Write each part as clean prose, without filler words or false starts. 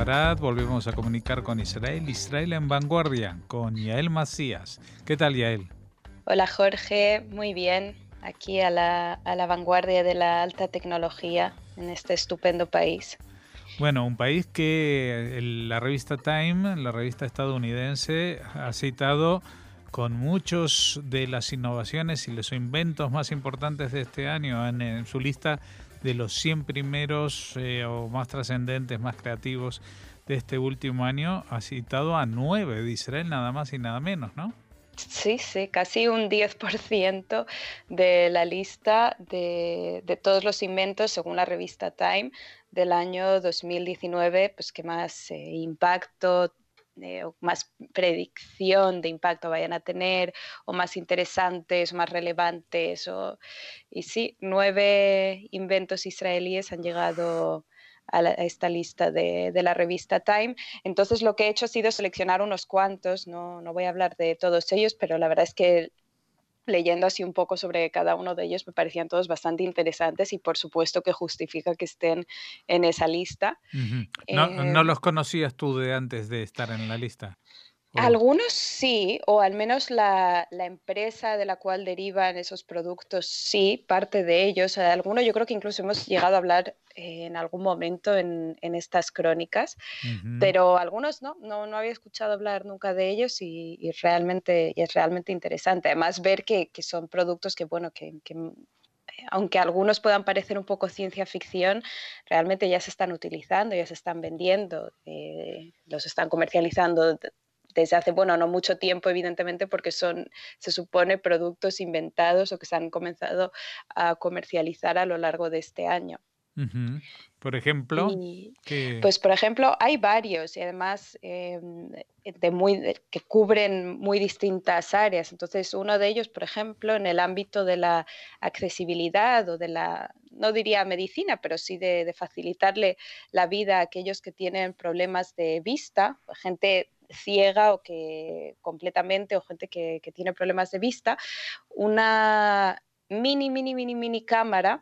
Barat. Volvemos a comunicar con Israel. Israel en Vanguardia, con Yael Macías. ¿Qué tal, Yael? Hola Jorge, muy bien. Aquí a la vanguardia de la alta tecnología en este estupendo país. Bueno, un país que la revista Time, la revista estadounidense, ha citado con muchos de las innovaciones y los inventos más importantes de este año en su lista de los 100 primeros o más trascendentes, más creativos de este último año. Ha citado a 9 de Israel, nada más y nada menos, ¿no? Sí, casi un 10% de la lista de todos los inventos, según la revista Time, del año 2019, pues que más impacto o más predicción de impacto vayan a tener, o más interesantes, o más relevantes. Y sí, 9 inventos israelíes han llegado a esta lista de la revista Time. Entonces lo que he hecho ha sido seleccionar unos cuantos, no voy a hablar de todos ellos, pero la verdad es que leyendo así un poco sobre cada uno de ellos me parecían todos bastante interesantes y por supuesto que justifica que estén en esa lista. Ujú. No Eh, los conocías tú de antes de estar en la lista. ¿O? Algunos sí, o al menos la empresa de la cual derivan esos productos sí, parte de ellos. Algunos yo creo que incluso hemos llegado a hablar en algún momento en estas crónicas, Ujú. pero algunos no había escuchado hablar nunca de ellos y realmente y es realmente interesante. Además, ver que son productos que, bueno, que aunque algunos puedan parecer un poco ciencia ficción, realmente ya se están utilizando, ya se están vendiendo, los están comercializando desde hace, bueno, no mucho tiempo, evidentemente, porque son, se supone, productos inventados o que se han comenzado a comercializar a lo largo de este año. Ujú. Por ejemplo, Y que pues, por ejemplo, hay varios y además que cubren muy distintas áreas. Entonces, uno de ellos, por ejemplo, en el ámbito de la accesibilidad o de la, no diría medicina, pero sí de facilitarle la vida a aquellos que tienen problemas de vista, gente ciega o que completamente o gente que tiene problemas de vista, una mini cámara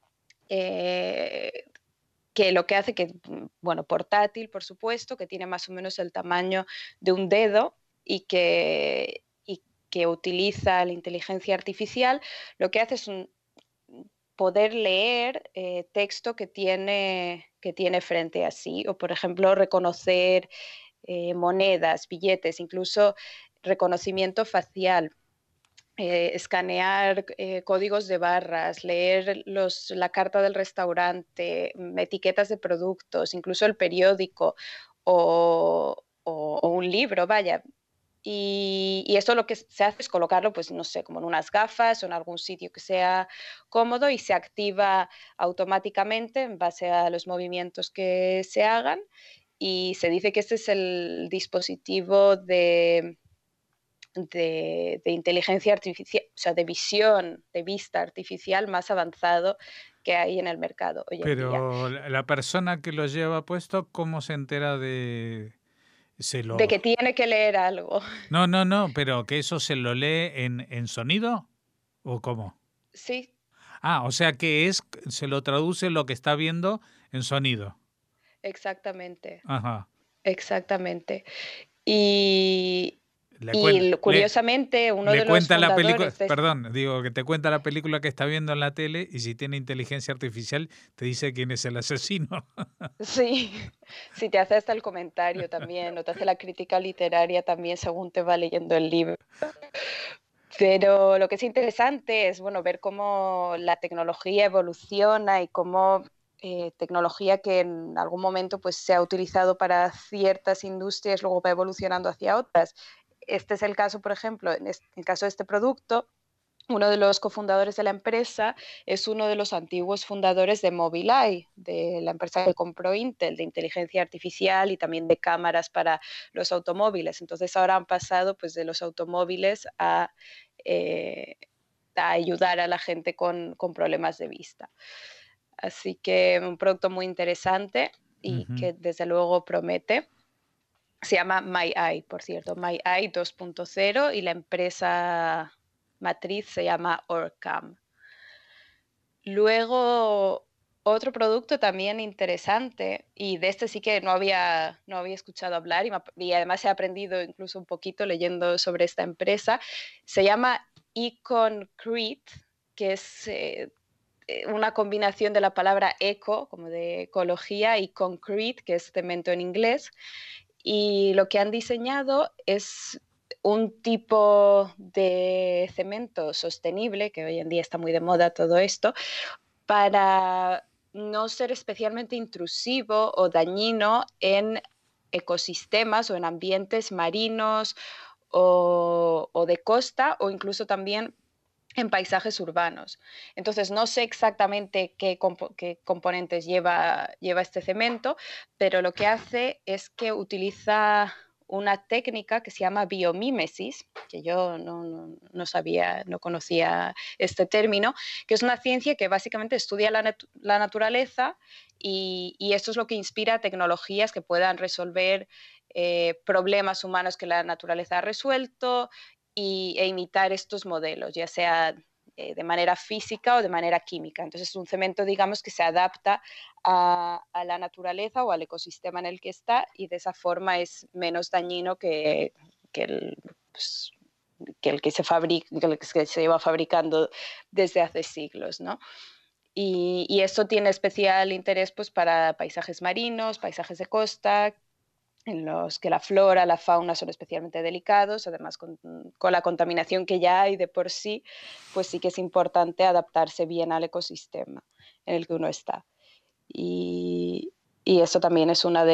eh, que lo que hace que, bueno, portátil, por supuesto, que tiene más o menos el tamaño de un dedo y que utiliza la inteligencia artificial, lo que hace es poder leer texto que tiene frente a sí, o por ejemplo reconocer monedas, billetes, incluso reconocimiento facial, escanear códigos de barras, leer la carta del restaurante, etiquetas de productos, incluso el periódico o un libro, vaya. Y esto lo que se hace es colocarlo, pues no sé, como en unas gafas o en algún sitio que sea cómodo y se activa automáticamente en base a los movimientos que se hagan. Y se dice que este es el dispositivo de inteligencia artificial, o sea, de visión, de vista artificial más avanzado que hay en el mercado hoy en día. pero la persona que lo lleva puesto, ¿cómo se entera se De lo que tiene que leer algo. no, pero que eso se lo lee en sonido, ¿o cómo? Sí, Ah, o sea que se lo traduce lo que está viendo en sonido. exactamente, Ajá. exactamente. Y, Le cuen y le curiosamente, uno Le de los cuenta la película, fundadores de perdón, digo que te cuenta la película que está viendo en la tele y si tiene inteligencia artificial te dice quién es el asesino. sí, si te hace hasta el comentario también, o te hace la crítica literaria también según te va leyendo el libro. Pero lo que es interesante es, bueno, ver cómo la tecnología evoluciona y cómo tecnología que en algún momento pues, se ha utilizado para ciertas industrias luego va evolucionando hacia otras. Este es el caso, por ejemplo, en el caso de este producto, uno de los cofundadores de la empresa es uno de los antiguos fundadores de Mobileye, de la empresa que compró Intel, de inteligencia artificial y también de cámaras para los automóviles. Entonces ahora han pasado pues, de los automóviles eh, a ayudar a la gente con problemas de vista. Así que un producto muy interesante y Ujú. que desde luego promete. Se llama MyEye, por cierto, MyEye 2.0 y la empresa matriz se llama Orcam. Luego, Otro producto también interesante, y de este sí que no había escuchado hablar, y además he aprendido incluso un poquito leyendo sobre esta empresa, se llama Econcrete, que es una combinación de la palabra eco, como de ecología, y concrete, que es cemento en inglés. Y lo que han diseñado es un tipo de cemento sostenible, que hoy en día está muy de moda todo esto, para no ser especialmente intrusivo o dañino en ecosistemas o en ambientes marinos o de costa, o incluso también en paisajes urbanos. Entonces, no sé exactamente qué componentes lleva este cemento, pero lo que hace es que utiliza una técnica que se llama biomímesis, que yo no sabía, no conocía este término, que es una ciencia que básicamente estudia la naturaleza, y esto es lo que inspira tecnologías que puedan resolver problemas humanos que la naturaleza ha resuelto, e imitar estos modelos, ya sea de manera física o de manera química. Entonces es un cemento, digamos, que se adapta a la naturaleza o al ecosistema en el que está, y de esa forma es menos dañino que el, pues, que se fabrica, que el que se lleva fabricando desde hace siglos, ¿no? Y esto tiene especial interés pues, para paisajes marinos, paisajes de costa, en los que la flora, la fauna son especialmente delicados. Además, con la contaminación que ya hay de por sí, pues sí que es importante adaptarse bien al ecosistema en el que uno está. Y eso también es una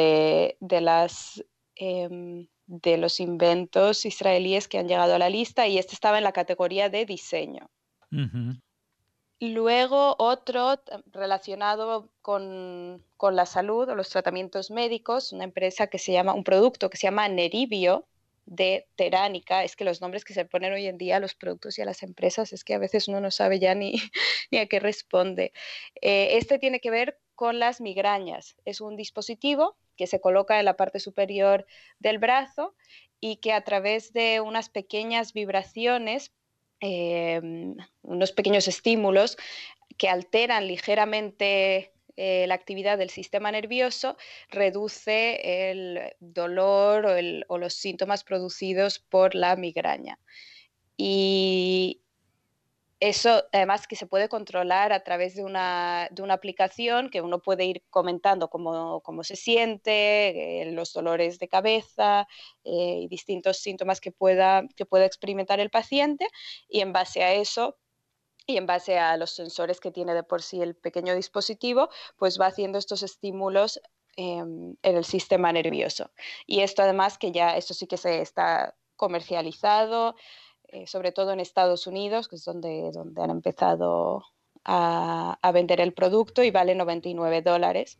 de los inventos israelíes que han llegado a la lista, y este estaba en la categoría de diseño. Ujú. Luego otro relacionado con la salud o los tratamientos médicos, un producto que se llama Neribio, de Teránica. Es que los nombres que se ponen hoy en día a los productos y a las empresas, es que a veces uno no sabe ya ni, ni a qué responde. Este tiene que ver con las migrañas. Es un dispositivo que se coloca en la parte superior del brazo, y que a través de unas pequeñas vibraciones, eh, unos pequeños estímulos que alteran ligeramente la actividad del sistema nervioso, reduce el dolor o los síntomas producidos por la migraña. Y eso, además, que se puede controlar a través de una aplicación, que uno puede ir comentando cómo se siente, los dolores de cabeza y distintos síntomas que pueda experimentar el paciente, y en base a eso y en base a los sensores que tiene de por sí el pequeño dispositivo, pues va haciendo estos estímulos en el sistema nervioso. Y esto además esto sí que se está comercializado, sobre todo en Estados Unidos, que es donde han empezado a vender el producto, y vale $99.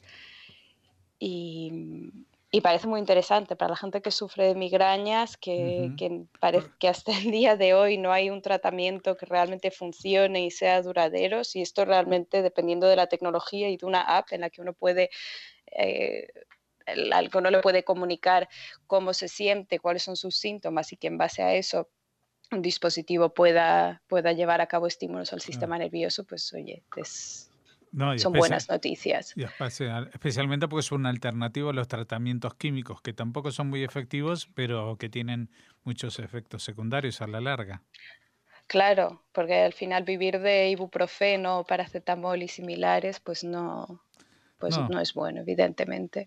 Y parece muy interesante para la gente que sufre de migrañas, Ujú. que parece que hasta el día de hoy no hay un tratamiento que realmente funcione y sea duradero. Y esto realmente, dependiendo de la tecnología y de una app en la que uno puede, eh, al que uno le puede comunicar cómo se siente, cuáles son sus síntomas, y que en base a eso un dispositivo pueda llevar a cabo estímulos al Claro. sistema nervioso, pues oye, No, son buenas noticias. especialmente porque es una alternativa a los tratamientos químicos, que tampoco son muy efectivos, pero que tienen muchos efectos secundarios a la larga. Claro, porque al final vivir de ibuprofeno, paracetamol y similares, pues No. no es bueno, evidentemente.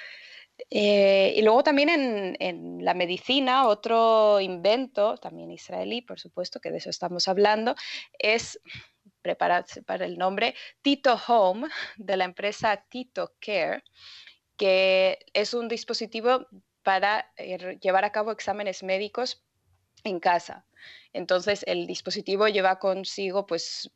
Y luego también en la medicina, otro invento, también israelí, por supuesto, que de eso estamos hablando, es, prepararse para el nombre, Tito Home, de la empresa Tito Care, que es un dispositivo para llevar a cabo exámenes médicos en casa. Entonces, el dispositivo lleva consigo pues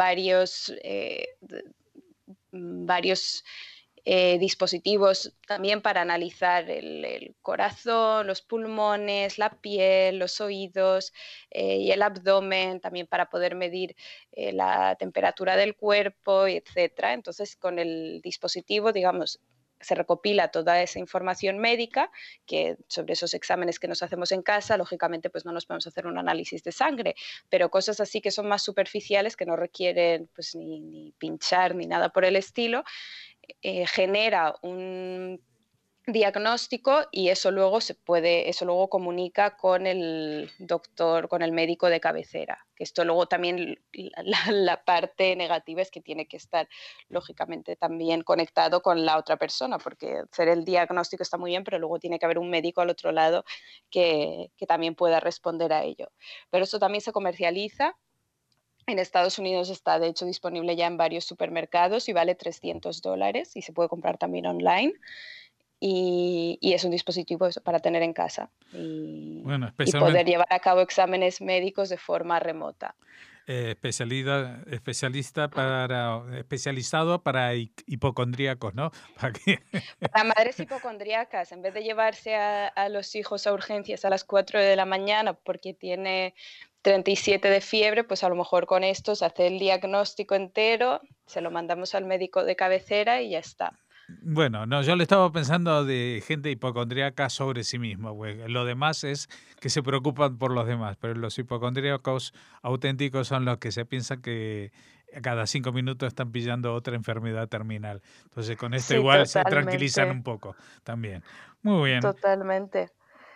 varios dispositivos también para analizar el corazón, los pulmones, la piel, los oídos y el abdomen, también para poder medir la temperatura del cuerpo, etcétera. Entonces, con el dispositivo, digamos, se recopila toda esa información médica que sobre esos exámenes que nos hacemos en casa, lógicamente pues no nos podemos hacer un análisis de sangre, pero cosas así que son más superficiales, que no requieren pues ni pinchar ni nada por el estilo, genera un diagnóstico y eso luego comunica con el doctor, con el médico de cabecera. Que esto luego también la parte negativa es que tiene que estar lógicamente también conectado con la otra persona, porque hacer el diagnóstico está muy bien, pero luego tiene que haber un médico al otro lado que también pueda responder a ello. Pero esto también se comercializa. En Estados Unidos está, de hecho, disponible ya en varios supermercados y vale $300 y se puede comprar también online. Y es un dispositivo para tener en casa Bueno, y poder llevar a cabo exámenes médicos de forma remota. Especializado para hipocondríacos, ¿no? Para madres hipocondríacas, en vez de llevarse a los hijos a urgencias a las 4 de la mañana porque tiene 37 de fiebre, pues a lo mejor con esto se hace el diagnóstico entero, se lo mandamos al médico de cabecera y ya está. Bueno, no, yo le estaba pensando de gente hipocondríaca sobre sí mismo. Pues. Lo demás es que se preocupan por los demás, pero los hipocondríacos auténticos son los que se piensan que cada 5 minutos están pillando otra enfermedad terminal. Entonces con esto Sí, igual totalmente. se tranquilizan un poco también. Muy bien. Totalmente.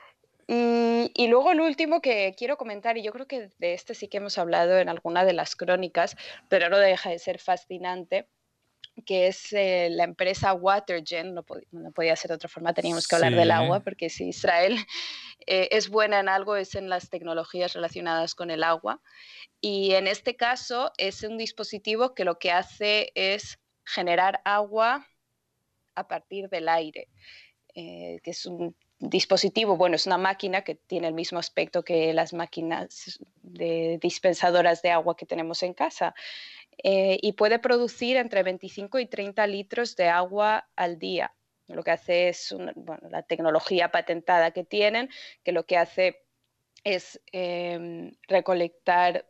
Y luego el último que quiero comentar, y yo creo que de este sí que hemos hablado en alguna de las crónicas, pero no deja de ser fascinante, que es la empresa Watergen. No podía ser de otra forma, teníamos que hablar del agua, porque si Israel es buena en algo, es en las tecnologías relacionadas con el agua. Y en este caso es un dispositivo que lo que hace es generar agua a partir del aire, que es un dispositivo, bueno, es una máquina que tiene el mismo aspecto que las máquinas de dispensadoras de agua que tenemos en casa. Y puede producir entre 25 y 30 litros de agua al día. Lo que hace es la tecnología patentada que tienen, que lo que hace es recolectar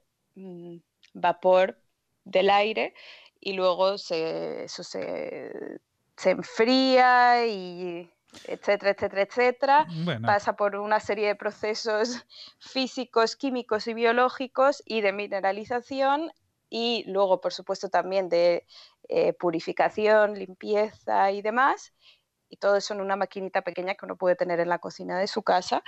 vapor del aire y luego eso se enfría y etcétera, etcétera, etcétera. Bueno. Pasa por una serie de procesos físicos, químicos y biológicos y de mineralización. Y luego, por supuesto, también de purificación, limpieza y demás. Y todo eso en una maquinita pequeña que uno puede tener en la cocina de su casa.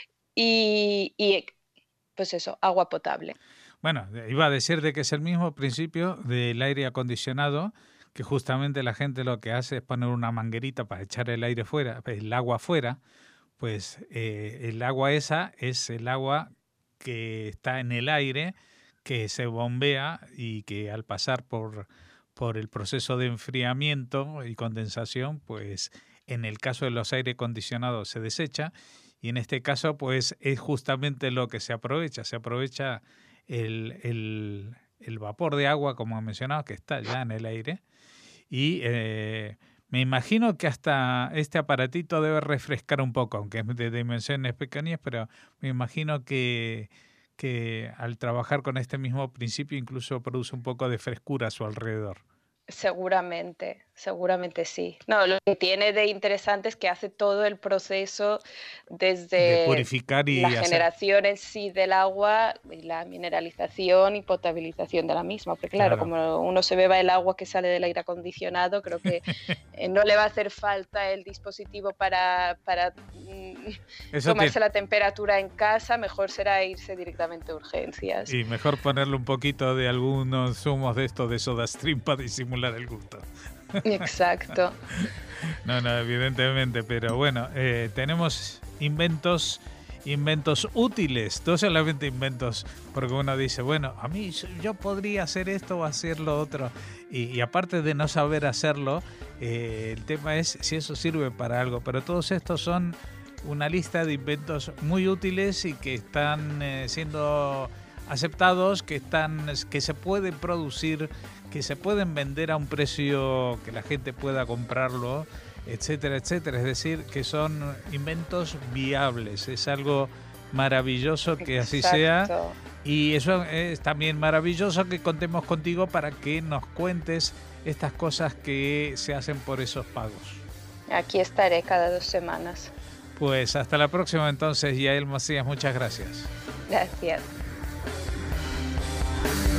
Y pues eso, agua potable. Bueno, iba a decir de que es el mismo principio del aire acondicionado, que justamente la gente lo que hace es poner una manguerita para echar el aire fuera, el agua fuera. Pues el agua esa es el agua que está en el aire, que se bombea y que al pasar por el proceso de enfriamiento y condensación, pues en el caso de los aire acondicionados se desecha y en este caso pues es justamente lo que se aprovecha el vapor de agua, como he mencionado, que está ya en el aire y me imagino que hasta este aparatito debe refrescar un poco, aunque es de dimensiones pequeñas, pero me imagino que al trabajar con este mismo principio incluso produce un poco de frescura a su alrededor. Seguramente sí. No, lo que tiene de interesante es que hace todo el proceso desde de purificar y la generación en sí del agua y la mineralización y potabilización de la misma. Porque claro, como uno se beba el agua que sale del aire acondicionado, creo que no le va a hacer falta el dispositivo para tomarse la temperatura en casa. Mejor será irse directamente a urgencias. Y mejor ponerle un poquito de algunos zumos de esto de SodaStream para disimular el gusto. Exacto. No, evidentemente, pero bueno, tenemos inventos útiles, no solamente inventos, porque uno dice, bueno, a mí yo podría hacer esto o hacer lo otro, y aparte de no saber hacerlo, el tema es si eso sirve para algo, pero todos estos son una lista de inventos muy útiles y que están siendo aceptados, que se pueden producir, que se pueden vender a un precio que la gente pueda comprarlo, etcétera, etcétera. Es decir, que son inventos viables. Es algo maravilloso que así sea. Y eso es también maravilloso que contemos contigo para que nos cuentes estas cosas que se hacen por esos pagos. Aquí estaré cada 2 semanas. Pues hasta la próxima entonces, Yael Macías, muchas gracias. Gracias.